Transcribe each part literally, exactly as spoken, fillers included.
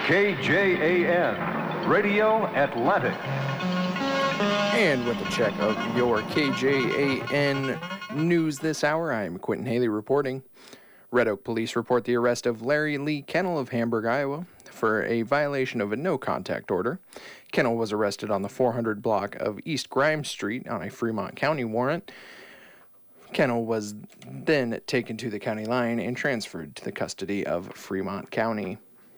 K J A N, Radio Atlantic. And with a check of your K J A N news this hour, I'm Quentin Haley reporting. Red Oak Police report the arrest of Larry Lee Kennel of Hamburg, Iowa, for a violation of a no-contact order. Kennel was arrested on the four hundred block of East Grimes Street on a Fremont County warrant. Kennel was then taken to the county line and transferred to the custody of Fremont County.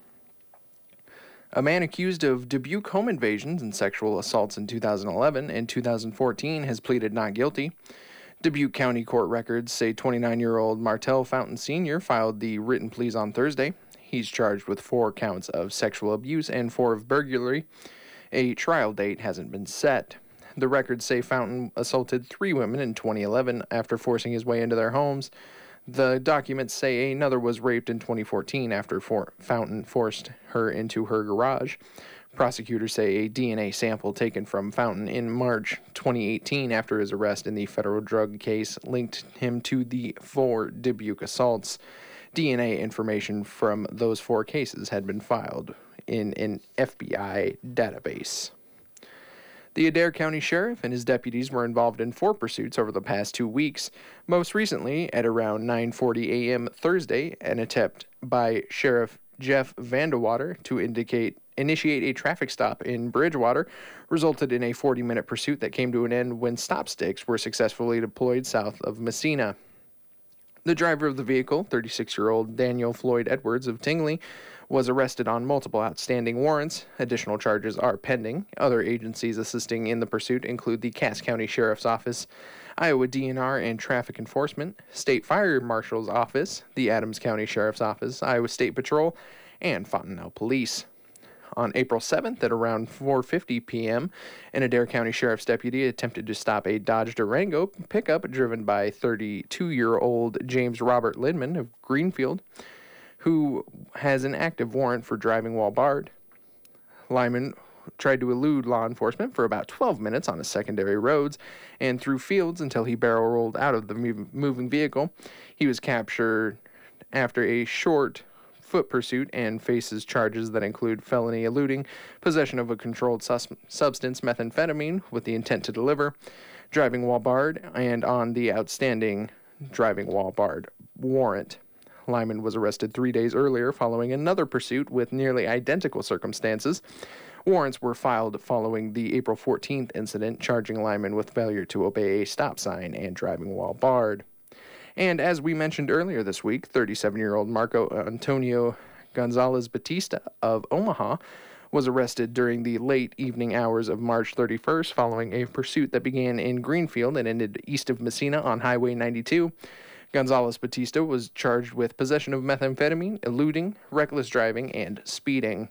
A man accused of Dubuque home invasions and sexual assaults in two thousand eleven and two thousand fourteen has pleaded not guilty. Dubuque County court records say twenty-nine-year-old Martell Fountain Senior filed the written pleas on Thursday. He's charged with four counts of sexual abuse and four of burglary. A trial date hasn't been set. The records say Fountain assaulted three women in twenty eleven after forcing his way into their homes. The documents say another was raped in twenty fourteen after for- Fountain forced her into her garage. Prosecutors say a D N A sample taken from Fountain in March twenty eighteen after his arrest in the federal drug case linked him to the four Dubuque assaults. D N A information from those four cases had been filed in an F B I database. The Adair County Sheriff and his deputies were involved in four pursuits over the past two weeks. Most recently, at around nine forty a.m. Thursday, an attempt by Sheriff Jeff Vandewater to indicate initiate a traffic stop in Bridgewater resulted in a forty-minute pursuit that came to an end when stop sticks were successfully deployed south of Messina. The driver of the vehicle, thirty-six-year-old Daniel Floyd Edwards of Tingley, was arrested on multiple outstanding warrants. Additional charges are pending. Other agencies assisting in the pursuit include the Cass County Sheriff's Office, Iowa D N R and Traffic Enforcement, State Fire Marshal's Office, the Adams County Sheriff's Office, Iowa State Patrol, and Fontenelle Police. On April seventh at around four fifty p.m., an Adair County Sheriff's deputy attempted to stop a Dodge Durango pickup driven by thirty-two-year-old James Robert Lindman of Greenfield, who has an active warrant for driving while barred. Lyman tried to elude law enforcement for about twelve minutes on his secondary roads and through fields until he barrel rolled out of the moving vehicle. He was captured after a short foot pursuit and faces charges that include felony eluding, possession of a controlled sus- substance, methamphetamine, with the intent to deliver, driving while barred, and on the outstanding driving while barred warrant. Lyman was arrested three days earlier following another pursuit with nearly identical circumstances. Warrants were filed following the April fourteenth incident, charging Lyman with failure to obey a stop sign and driving while barred. And as we mentioned earlier this week, thirty-seven-year-old Marco Antonio Gonzalez Batista of Omaha was arrested during the late evening hours of March thirty-first following a pursuit that began in Greenfield and ended east of Messina on Highway ninety-two. Gonzalez Batista was charged with possession of methamphetamine, eluding, reckless driving, and speeding.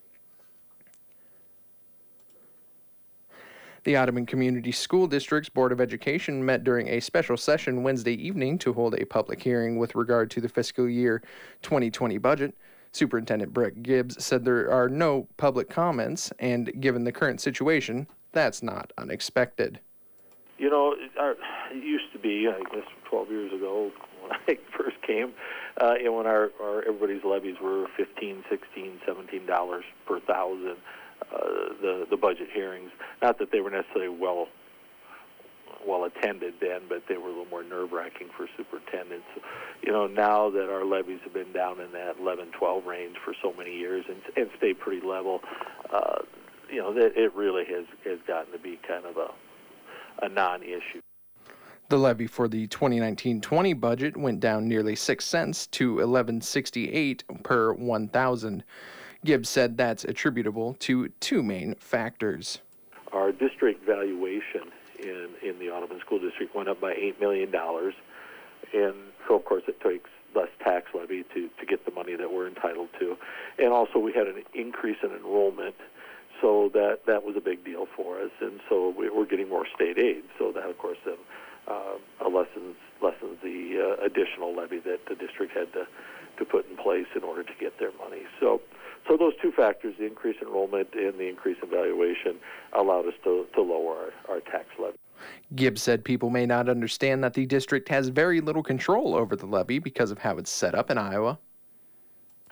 The Ottoman Community School District's Board of Education met during a special session Wednesday evening to hold a public hearing with regard to the fiscal year twenty twenty budget. Superintendent Brett Gibbs said there are no public comments, and given the current situation, that's not unexpected. You know, it, our, it used to be, I guess, twelve years ago when I first came, uh, and when our, our everybody's levies were fifteen, sixteen, seventeen dollars per thousand. Uh, the the budget hearings. Not that they were necessarily well well attended then, but they were a little more nerve-wracking for superintendents. You know, now that our levies have been down in that eleven, twelve range for so many years and, and stayed pretty level, uh, you know, that it really has, has gotten to be kind of a a non-issue. The levy for the twenty nineteen twenty budget went down nearly six cents to eleven sixty-eight per one thousand. Gibbs said that's attributable to two main factors. Our district valuation in, in the Audubon School District went up by eight million dollars, and so, of course, it takes less tax levy to, to get the money that we're entitled to. And also, we had an increase in enrollment, so that, that was a big deal for us, and so we, we're getting more state aid. So that, of course, then, uh, lessens, lessens the uh, additional levy that the district had to, to put in place in order to get their money. So So those two factors, the increased enrollment and the increase in valuation, allowed us to, to lower our, our tax levy. Gibbs said people may not understand that the district has very little control over the levy because of how it's set up in Iowa. Uh,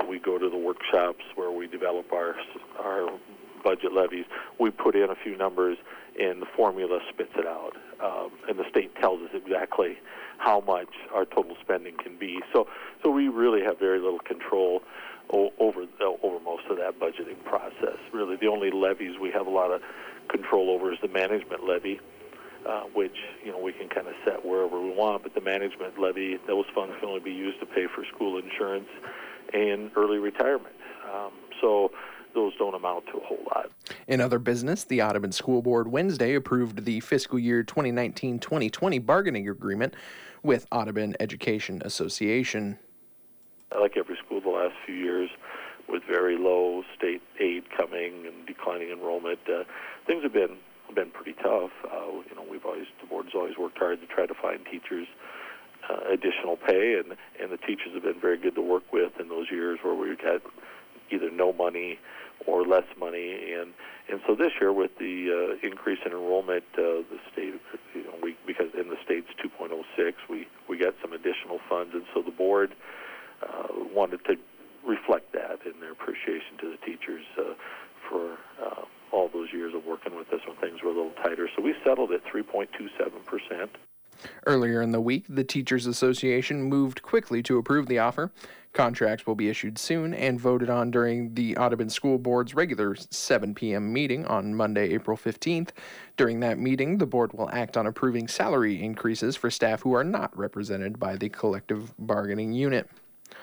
we go to the workshops where we develop our our budget levies. We put in a few numbers, and the formula spits it out, um, and the state tells us exactly how much our total spending can be. So, so we really have very little control o- over uh, over most of that budgeting process. Really, the only levies we have a lot of control over is the management levy, uh, which you know we can kind of set wherever we want. But the management levy, those funds can only be used to pay for school insurance and early retirement. Um, so. Those don't amount to a whole lot. In other business, the Audubon School Board Wednesday approved the fiscal year twenty nineteen twenty twenty bargaining agreement with Audubon Education Association. Like every school the last few years, with very low state aid coming and declining enrollment, uh, things have been been pretty tough. Uh, you know, we've always the board's always worked hard to try to find teachers uh, additional pay, and and the teachers have been very good to work with in those years where we've had either no money or less money, and and so this year with the uh, increase in enrollment, uh, the state, you know, we because in the state's two point oh six, we we got some additional funds, and so the board uh, wanted to reflect that in their appreciation to the teachers uh, for uh, all those years of working with us when things were a little tighter. So we settled at three point two seven percent. Earlier in the week, the Teachers Association moved quickly to approve the offer. Contracts will be issued soon and voted on during the Audubon School Board's regular seven p.m. meeting on Monday, April fifteenth. During that meeting, the board will act on approving salary increases for staff who are not represented by the collective bargaining unit.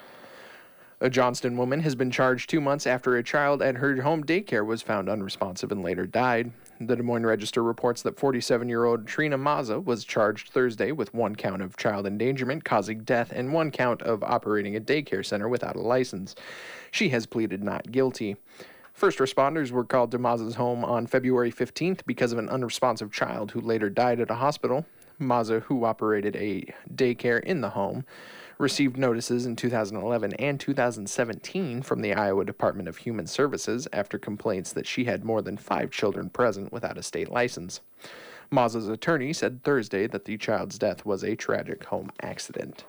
A Johnston woman has been charged two months after a child at her home daycare was found unresponsive and later died. The Des Moines Register reports that forty-seven-year-old Trina Mazza was charged Thursday with one count of child endangerment causing death and one count of operating a daycare center without a license. She has pleaded not guilty. First responders were called to Mazza's home on February fifteenth because of an unresponsive child who later died at a hospital. Mazza, who operated a daycare in the home, received notices in two thousand eleven and two thousand seventeen from the Iowa Department of Human Services after complaints that she had more than five children present without a state license. Mazza's attorney said Thursday that the child's death was a tragic home accident.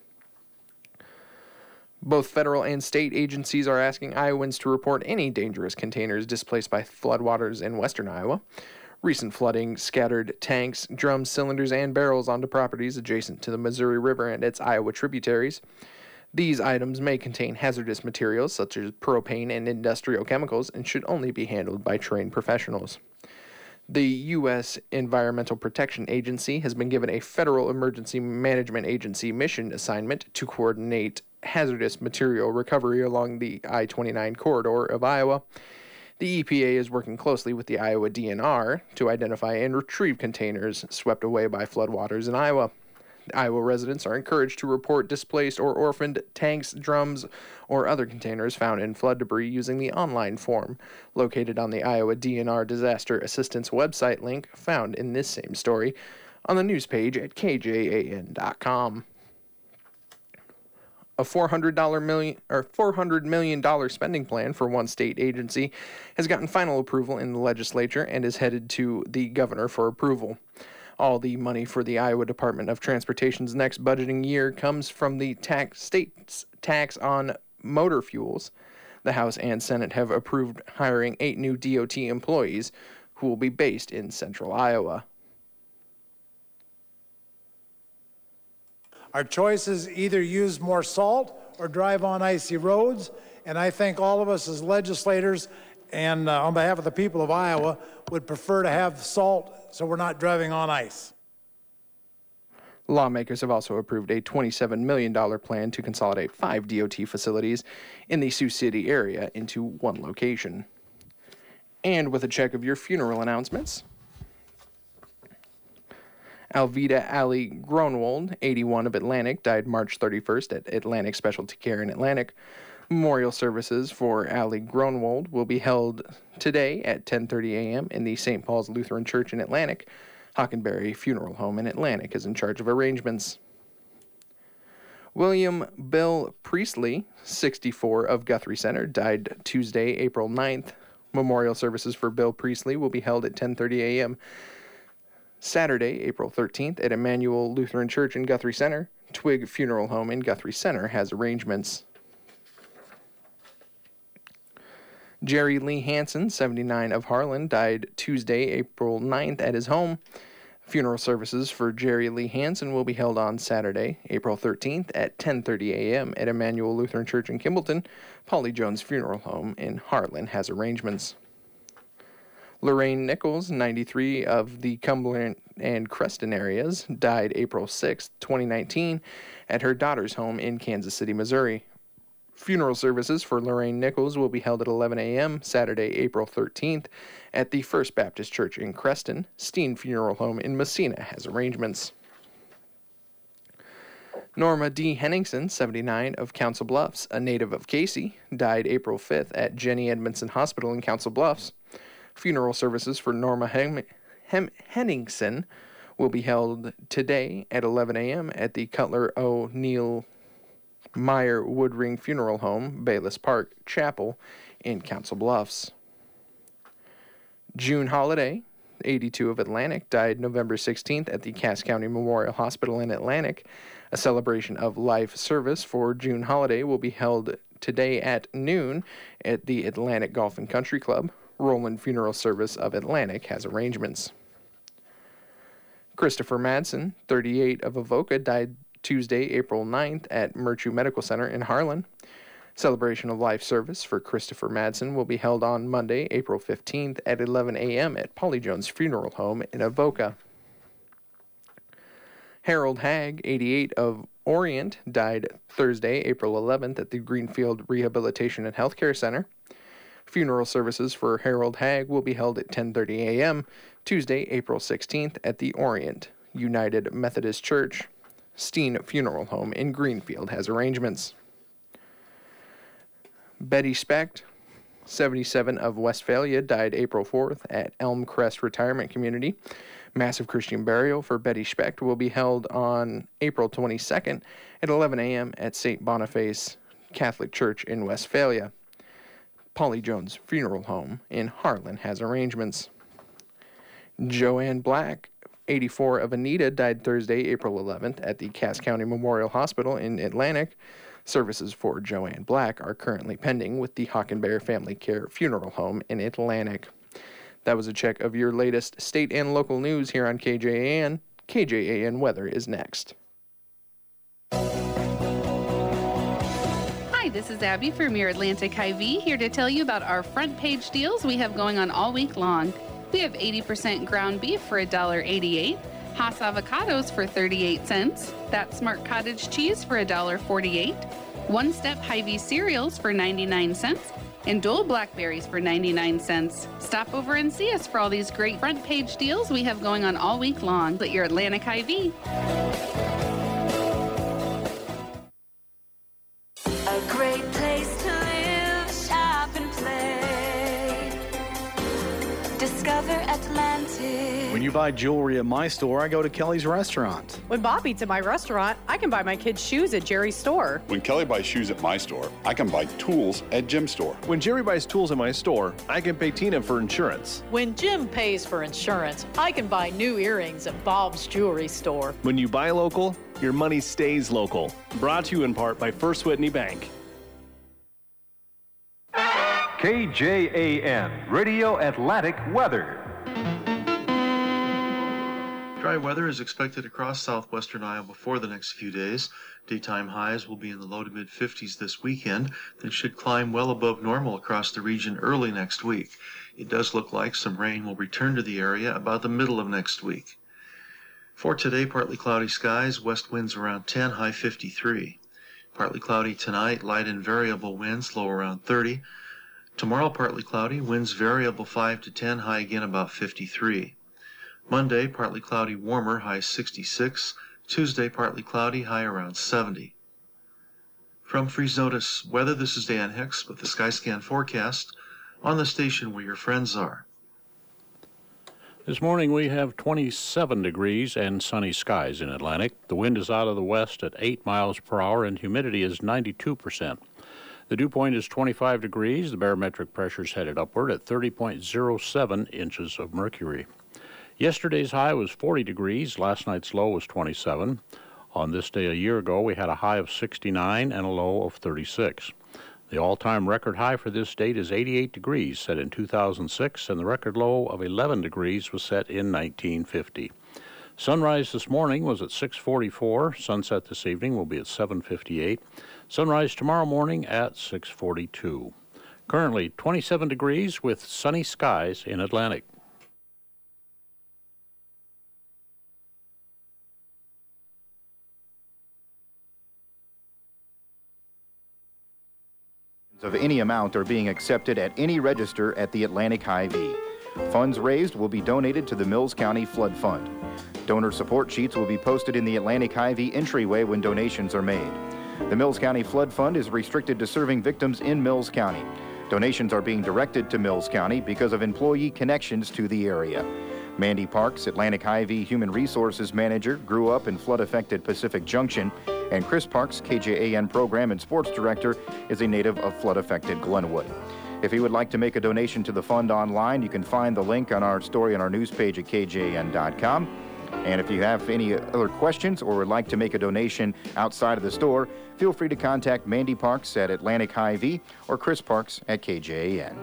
Both federal and state agencies are asking Iowans to report any dangerous containers displaced by floodwaters in western Iowa. Recent flooding scattered tanks, drums, cylinders, and barrels onto properties adjacent to the Missouri River and its Iowa tributaries. These items may contain hazardous materials such as propane and industrial chemicals and should only be handled by trained professionals. The U S Environmental Protection Agency has been given a Federal Emergency Management Agency mission assignment to coordinate hazardous material recovery along the I twenty-nine corridor of Iowa. The E P A is working closely with the Iowa D N R to identify and retrieve containers swept away by floodwaters in Iowa. Iowa residents are encouraged to report displaced or orphaned tanks, drums, or other containers found in flood debris using the online form located on the Iowa D N R Disaster Assistance website link found in this same story on the news page at K J A N dot com. A four hundred million dollars or four hundred million dollars spending plan for one state agency has gotten final approval in the legislature and is headed to the governor for approval. All the money for the Iowa Department of Transportation's next budgeting year comes from the tax, state's tax on motor fuels. The House and Senate have approved hiring eight new D O T employees who will be based in central Iowa. Our choice is either use more salt or drive on icy roads, and I think all of us as legislators and uh, on behalf of the people of Iowa would prefer to have salt so we're not driving on ice. Lawmakers have also approved a twenty-seven million dollars plan to consolidate five D O T facilities in the Sioux City area into one location. And with a check of your funeral announcements, Alveda Alley Gronwald, eighty-one, of Atlantic, died March thirty-first at Atlantic Specialty Care in Atlantic. Memorial services for Alley Gronwald will be held today at ten thirty a.m. in the Saint Paul's Lutheran Church in Atlantic. Hockenberry Funeral Home in Atlantic is in charge of arrangements. William Bill Priestley, sixty-four, of Guthrie Center, died Tuesday, April ninth. Memorial services for Bill Priestley will be held at ten thirty a.m. Saturday, April thirteenth, at Emmanuel Lutheran Church in Guthrie Center. Twig Funeral Home in Guthrie Center has arrangements. Jerry Lee Hansen, seventy-nine, of Harlan, died Tuesday, April ninth, at his home. Funeral services for Jerry Lee Hansen will be held on Saturday, April thirteenth at ten thirty a.m. at Emmanuel Lutheran Church in Kimballton. Polly Jones Funeral Home in Harlan has arrangements. Lorraine Nichols, ninety-three, of the Cumberland and Creston areas, died April sixth, twenty nineteen, at her daughter's home in Kansas City, Missouri. Funeral services for Lorraine Nichols will be held at eleven a.m. Saturday, April thirteenth at the First Baptist Church in Creston. Steen Funeral Home in Messina has arrangements. Norma D. Henningsen, seventy-nine, of Council Bluffs, a native of Casey, died April fifth at Jenny Edmondson Hospital in Council Bluffs. Funeral services for Norma Hem- Hem- Henningsen will be held today at eleven a.m. at the Cutler O. Neal Meyer Woodring Funeral Home, Bayless Park Chapel in Council Bluffs. June Holiday, eighty-two, of Atlantic, died November sixteenth at the Cass County Memorial Hospital in Atlantic. A celebration of life service for June Holiday will be held today at noon at the Atlantic Golf and Country Club. Roland Funeral Service of Atlantic has arrangements. Christopher Madsen, thirty-eight, of Avoca, died Tuesday, April ninth at Murchu Medical Center in Harlan. Celebration of life service for Christopher Madsen will be held on Monday, April fifteenth at eleven a.m. at Polly Jones Funeral Home in Avoca. Harold Hagg, eighty-eight, of Orient, died Thursday, April eleventh at the Greenfield Rehabilitation and Healthcare Center. Funeral services for Harold Hagg will be held at ten thirty a.m. Tuesday, April sixteenth at the Orient United Methodist Church. Steen Funeral Home in Greenfield has arrangements. Betty Specht, seventy-seven, of Westphalia, died April fourth at Elm Crest Retirement Community. Massive Christian burial for Betty Specht will be held on April twenty-second at eleven a.m. at Saint Boniface Catholic Church in Westphalia. Polly Jones Funeral Home in Harlan has arrangements. Joanne Black, eighty-four, of Anita, died Thursday, April eleventh at the Cass County Memorial Hospital in Atlantic. Services for Joanne Black are currently pending with the Hockenbear Family Care Funeral Home in Atlantic. That was a check of your latest state and local news here on K J A N. K J A N Weather is next. Hi, this is Abby from your Atlantic I V, here to tell you about our front page deals we have going on all week long. We have eighty percent ground beef for one dollar eighty-eight, Haas avocados for thirty-eight cents, That Smart cottage cheese for one dollar forty-eight, One Step Hy-Vee cereals for ninety-nine cents, and Dole blackberries for ninety-nine cents. Stop over and see us for all these great front page deals we have going on all week long at your Atlantic I V. A great place to live, shop, and play. Discover Atlantic. When you buy jewelry at my store, I go to Kelly's Restaurant. When Bob eats at my restaurant, I can buy my kids' shoes at Jerry's store. When Kelly buys shoes at my store, I can buy tools at Jim's store. When Jerry buys tools at my store, I can pay Tina for insurance. When Jim pays for insurance, I can buy new earrings at Bob's Jewelry Store. When you buy local, your money stays local. Brought to you in part by First Whitney Bank. K J A N Radio Atlantic Weather. Dry weather is expected across southwestern Iowa for the next few days. Daytime highs will be in the low to mid fifties this weekend, then should climb well above normal across the region early next week. It does look like some rain will return to the area about the middle of next week. For today, partly cloudy skies, west winds around ten, high fifty-three. Partly cloudy tonight, light and variable winds, low around thirty. Tomorrow, partly cloudy, winds variable five to ten, high again about fifty-three. Monday, partly cloudy, warmer, high sixty-six. Tuesday, partly cloudy, high around seventy. From Freeze Notice Weather, this is Dan Hicks with the Skyscan forecast on the station where your friends are. This morning we have twenty-seven degrees and sunny skies in Atlantic. The wind is out of the west at eight miles per hour and humidity is ninety-two percent. The dew point is twenty-five degrees. The barometric pressure is headed upward at thirty point zero seven inches of mercury. Yesterday's high was forty degrees. Last night's low was twenty-seven. On this day a year ago, we had a high of sixty-nine and a low of thirty-six. The all-time record high for this date is eighty-eight degrees, set in two thousand six, and the record low of eleven degrees was set in nineteen fifty. Sunrise this morning was at six forty-four. Sunset this evening will be at seven fifty-eight. Sunrise tomorrow morning at six forty-two. Currently twenty-seven degrees with sunny skies in Atlantic. Of any amount are being accepted at any register at the Atlantic Hy-Vee. Funds raised will be donated to the Mills County Flood Fund. Donor support sheets will be posted in the Atlantic Hy-Vee entryway when donations are made. The Mills County Flood Fund is restricted to serving victims in Mills County. Donations are being directed to Mills County because of employee connections to the area. Mandy Parks, Atlantic Hy-Vee Human Resources Manager, grew up in flood-affected Pacific Junction, and Chris Parks, K J A N Program and Sports Director, is a native of flood-affected Glenwood. If you would like to make a donation to the fund online, you can find the link on our story on our news page at K J A N dot com. And if you have any other questions or would like to make a donation outside of the store, feel free to contact Mandy Parks at Atlantic Hy-Vee or Chris Parks at K J A N.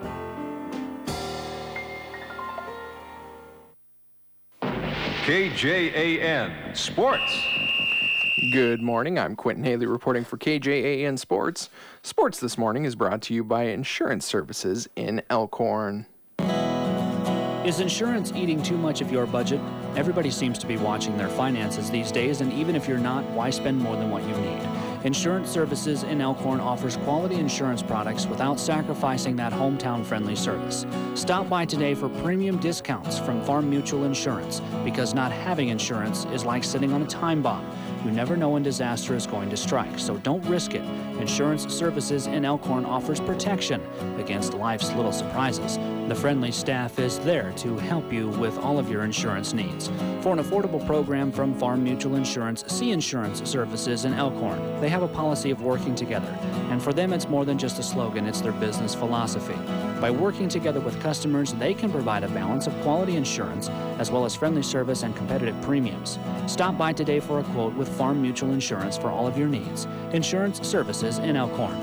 K J A N Sports. Good morning. I'm Quentin Haley reporting for K J A N Sports. Sports this morning is brought to you by Insurance Services in Elkhorn. Is insurance eating too much of your budget? Everybody seems to be watching their finances these days, and even if you're not, why spend more than what you need? Insurance Services in Elkhorn offers quality insurance products without sacrificing that hometown-friendly service. Stop by today for premium discounts from Farm Mutual Insurance, because not having insurance is like sitting on a time bomb. You never know when disaster is going to strike, so don't risk it. Insurance Services in Elkhorn offers protection against life's little surprises. The friendly staff is there to help you with all of your insurance needs. For an affordable program from Farm Mutual Insurance, see Insurance Services in Elkhorn. They have a policy of working together, and for them it's more than just a slogan, it's their business philosophy. By working together with customers, they can provide a balance of quality insurance as well as friendly service and competitive premiums. Stop by today for a quote with Farm Mutual Insurance for all of your needs. Insurance Services in Elkhorn.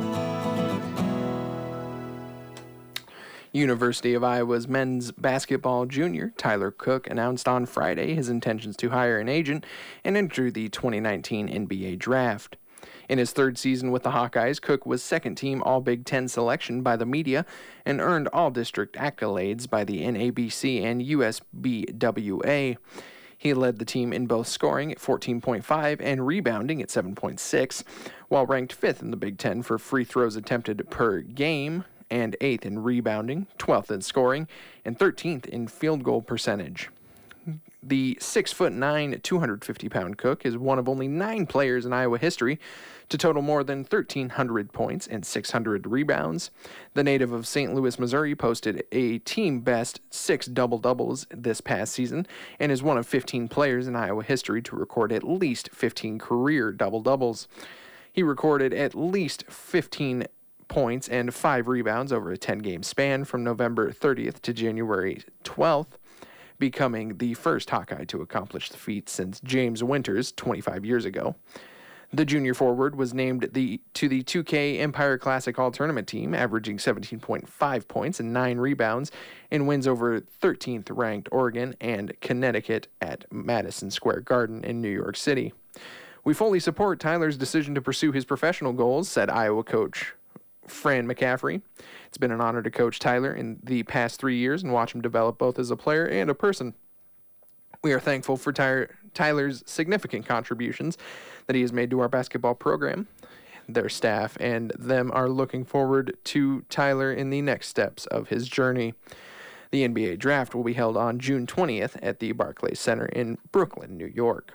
University of Iowa's men's basketball junior Tyler Cook announced on Friday his intentions to hire an agent and enter the twenty nineteen N B A draft. In his third season with the Hawkeyes, Cook was second-team All-Big Ten selection by the media and earned all-district accolades by the N A B C and U S B W A. He led the team in both scoring at fourteen point five and rebounding at seven point six, while ranked fifth in the Big Ten for free throws attempted per game and eighth in rebounding, twelfth in scoring, and thirteenth in field goal percentage. The six foot nine, two hundred fifty pound Cook is one of only nine players in Iowa history to total more than thirteen hundred points and six hundred rebounds. The native of Saint Louis, Missouri, posted a team-best six double-doubles this past season and is one of fifteen players in Iowa history to record at least fifteen career double-doubles. He recorded at least fifteen points and five rebounds over a ten-game span from November thirtieth to January twelfth, becoming the first Hawkeye to accomplish the feat since James Winters twenty-five years ago. The junior forward was named the to the two K Empire Classic All-Tournament team, averaging seventeen point five points and nine rebounds in wins over thirteenth-ranked Oregon and Connecticut at Madison Square Garden in New York City. "We fully support Tyler's decision to pursue his professional goals," said Iowa coach Fran McCaffrey. "It's been an honor to coach Tyler in the past three years and watch him develop both as a player and a person. We are thankful for Ty- Tyler's significant contributions that he has made to our basketball program. Their staff and them are looking forward to Tyler in the next steps of his journey." The N B A draft will be held on June twentieth at the Barclays Center in Brooklyn, New York.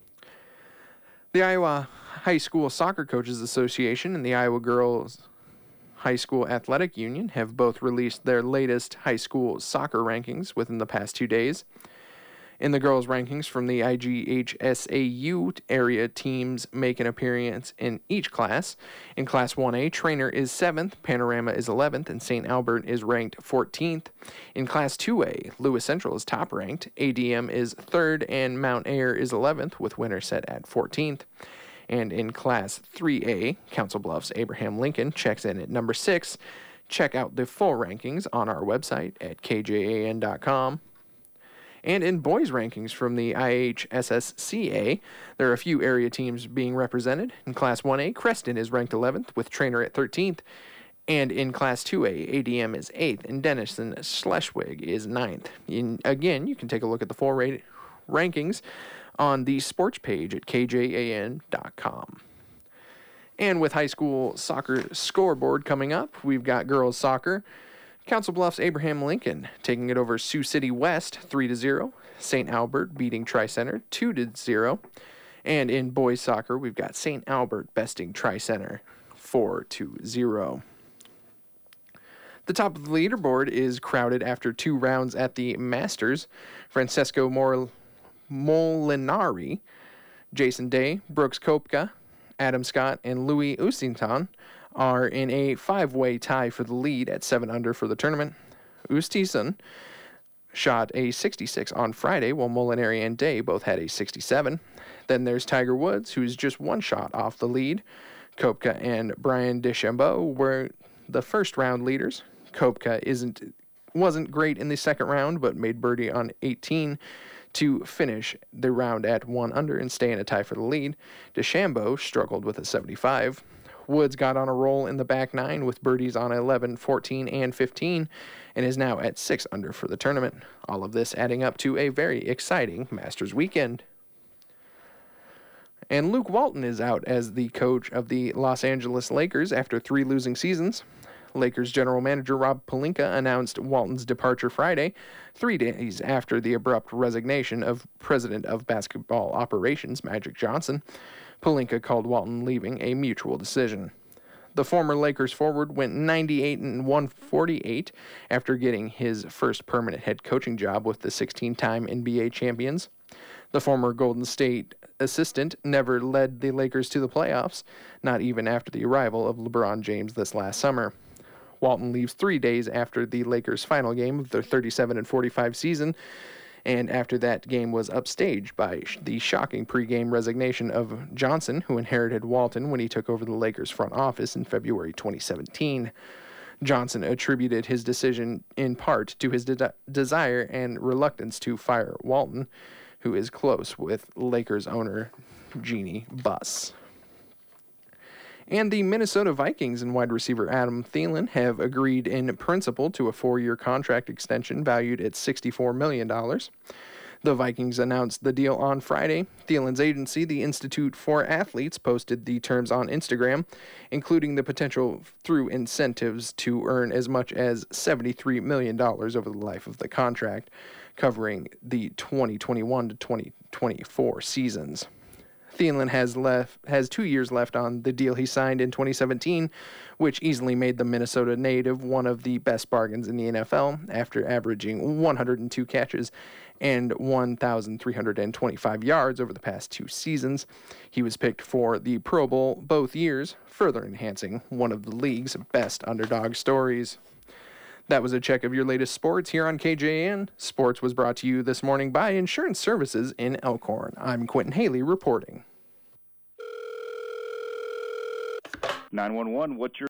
The Iowa High School Soccer Coaches Association and the Iowa Girls High School Athletic Union have both released their latest high school soccer rankings within the past two days. In the girls' rankings from the I G H S A U area, teams make an appearance in each class. In Class one A, Trainer is seventh, Panorama is eleventh, and Saint Albert is ranked fourteenth. In Class two A, Lewis Central is top-ranked, A D M is third, and Mount Ayr is eleventh, with Winterset at fourteenth. And in Class three A, Council Bluffs Abraham Lincoln checks in at number six. Check out the full rankings on our website at k j a n dot com. And in boys rankings from the I H S S C A, there are a few area teams being represented. In Class one A, Creston is ranked eleventh with Trainer at thirteenth. And in Class two A, A D M is eighth and Denison Schleswig is ninth. In, again, you can take a look at the full rate rankings on the sports page at k j a n dot com. And with high school soccer scoreboard coming up, we've got girls soccer. Council Bluffs Abraham Lincoln taking it over Sioux City West three to zero. Saint Albert beating Tri-Center two to zero. And in boys soccer, we've got Saint Albert besting Tri-Center four to zero. The top of the leaderboard is crowded after two rounds at the Masters. Francesco Mor- Molinari, Jason Day, Brooks Koepka, Adam Scott, and Louis Oosthuizen are in a five-way tie for the lead at seven under for the tournament. Oosthuizen shot a sixty-six on Friday, while Molinari and Day both had a sixty-seven. Then there's Tiger Woods, who's just one shot off the lead. Koepka and Brian DeChambeau were the first-round leaders. Koepka isn't wasn't great in the second round, but made birdie on eighteen to finish the round at one under and stay in a tie for the lead. DeChambeau struggled with a seventy-five. Woods got on a roll in the back nine with birdies on eleven, fourteen, and fifteen, and is now at six under for the tournament. All of this adding up to a very exciting Masters weekend. And Luke Walton is out as the coach of the Los Angeles Lakers after three losing seasons. Lakers general manager Rob Pelinka announced Walton's departure Friday, three days after the abrupt resignation of president of basketball operations Magic Johnson. Pelinka called Walton leaving a mutual decision. The former Lakers forward went ninety-eight and one forty-eight after getting his first permanent head coaching job with the sixteen-time N B A champions. The former Golden State assistant never led the Lakers to the playoffs, not even after the arrival of LeBron James this last summer. Walton leaves three days after the Lakers' final game of their thirty-seven and forty-five season, and after that game was upstaged by the shocking pregame resignation of Johnson, who inherited Walton when he took over the Lakers' front office in February twenty seventeen. Johnson attributed his decision in part to his de- desire and reluctance to fire Walton, who is close with Lakers owner Jeannie Buss. And the Minnesota Vikings and wide receiver Adam Thielen have agreed in principle to a four-year contract extension valued at sixty-four million dollars. The Vikings announced the deal on Friday. Thielen's agency, the Institute for Athletes, posted the terms on Instagram, including the potential through incentives to earn as much as seventy-three million dollars over the life of the contract, covering the twenty twenty-one to twenty twenty-four seasons. Thielen has left has two years left on the deal he signed in twenty seventeen, which easily made the Minnesota native one of the best bargains in the N F L after averaging one hundred two catches and one thousand three hundred twenty-five yards over the past two seasons. He was picked for the Pro Bowl both years, further enhancing one of the league's best underdog stories. That was a check of your latest sports here on K J A N. Sports was brought to you this morning by Insurance Services in Elkhorn. I'm Quentin Haley reporting. nine one one, what's your